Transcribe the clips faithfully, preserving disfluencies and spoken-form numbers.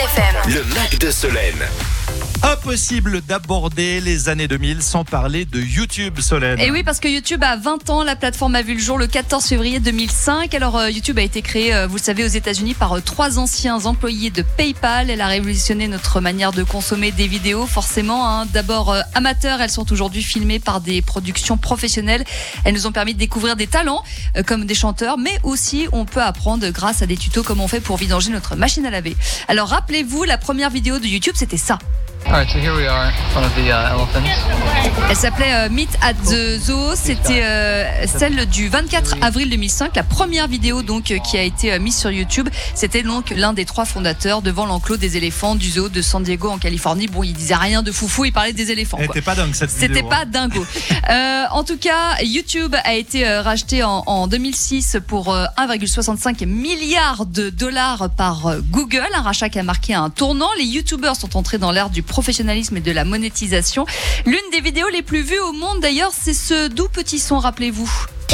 F M. Le Mac de Solène. Impossible d'aborder les années deux mille sans parler de YouTube, Solène. Et oui, parce que YouTube a vingt ans, la plateforme a vu le jour le quatorze février deux mille cinq. Alors euh, YouTube a été créé, euh, vous le savez, aux États-Unis par euh, trois anciens employés de PayPal. Elle a révolutionné notre manière de consommer des vidéos, forcément. Hein. D'abord euh, amateurs, elles sont aujourd'hui filmées par des productions professionnelles. Elles nous ont permis de découvrir des talents euh, comme des chanteurs, mais aussi on peut apprendre grâce à des tutos comment on fait pour vidanger notre machine à laver. Alors rappelez-vous, la première vidéo de YouTube, c'était ça. Alright, so here we are in front of the uh, elephants. Elle s'appelait euh, Meet at the Zoo. C'était euh, celle du vingt-quatre avril deux mille cinq, la première vidéo donc euh, qui a été euh, mise sur YouTube. C'était donc l'un des trois fondateurs devant l'enclos des éléphants du zoo de San Diego en Californie. Bon, il disait rien de foufou, il parlait des éléphants. Elle quoi. était pas dingue cette vidéo. C'était pas dingo. euh, en tout cas, YouTube a été euh, racheté en, en deux mille six pour euh, un virgule soixante-cinq milliard de dollars par euh, Google. Un rachat qui a marqué un tournant. Les YouTubers sont entrés dans l'ère du professionnalisme et de la monétisation. L'une des vidéos les plus vues au monde d'ailleurs, c'est ce doux petit son, rappelez-vous.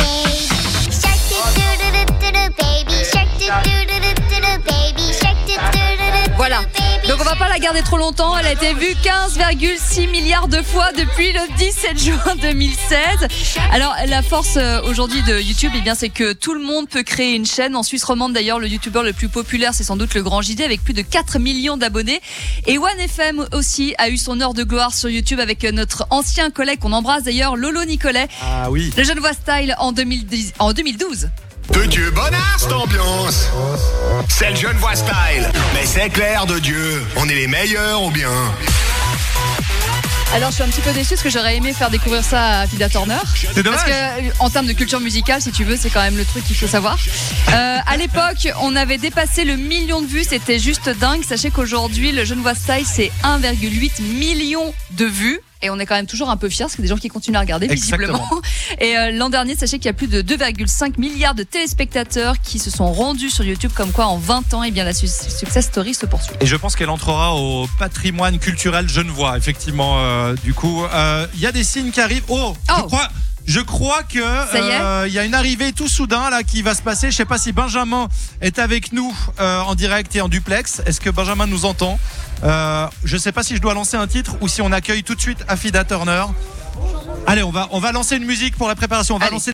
Voilà. Donc on va pas la garder trop longtemps. Elle a été vue quinze virgule six milliards de fois depuis le dix-sept juin deux mille seize. Alors la force aujourd'hui de YouTube, eh bien, c'est que tout le monde peut créer une chaîne. En Suisse romande d'ailleurs, le youtubeur le plus populaire, c'est sans doute le Grand J D avec plus de quatre millions d'abonnés. Et one F M aussi a eu son heure de gloire sur YouTube avec notre ancien collègue qu'on embrasse d'ailleurs, Lolo Nicolet. Ah oui. Le Genevois Style en deux mille dix, en deux mille douze. De Dieu bonheur cette ambiance. C'est le Genevois Style. Mais c'est clair de Dieu, on est les meilleurs ou bien. Alors je suis un petit peu déçue parce que j'aurais aimé faire découvrir ça à Fida Turner. C'est dommage. Parce que en termes de culture musicale, si tu veux, c'est quand même le truc qu'il faut savoir. Euh, à l'époque, on avait dépassé le million de vues, c'était juste dingue. Sachez qu'aujourd'hui, le Genevois Style, c'est un virgule huit million de vues. Et on est quand même toujours un peu fiers parce qu'il y a des gens qui continuent à regarder, visiblement. Exactement. Et euh, l'an dernier, sachez qu'il y a plus de deux virgule cinq milliards de téléspectateurs qui se sont rendus sur YouTube, comme quoi en vingt ans, eh bien, la su- success story se poursuit. Et je pense qu'elle entrera au patrimoine culturel genevois, effectivement. Euh, du coup, il euh, y a des signes qui arrivent. Oh, Oh. je crois. Je crois que Ça y est euh, y a une arrivée tout soudain là qui va se passer. Je sais pas si Benjamin est avec nous euh, en direct et en duplex. Est-ce que Benjamin nous entend? euh, Je sais pas si je dois lancer un titre ou si on accueille tout de suite Afida Turner. Allez, on va on va lancer une musique pour la préparation. On va Allez. lancer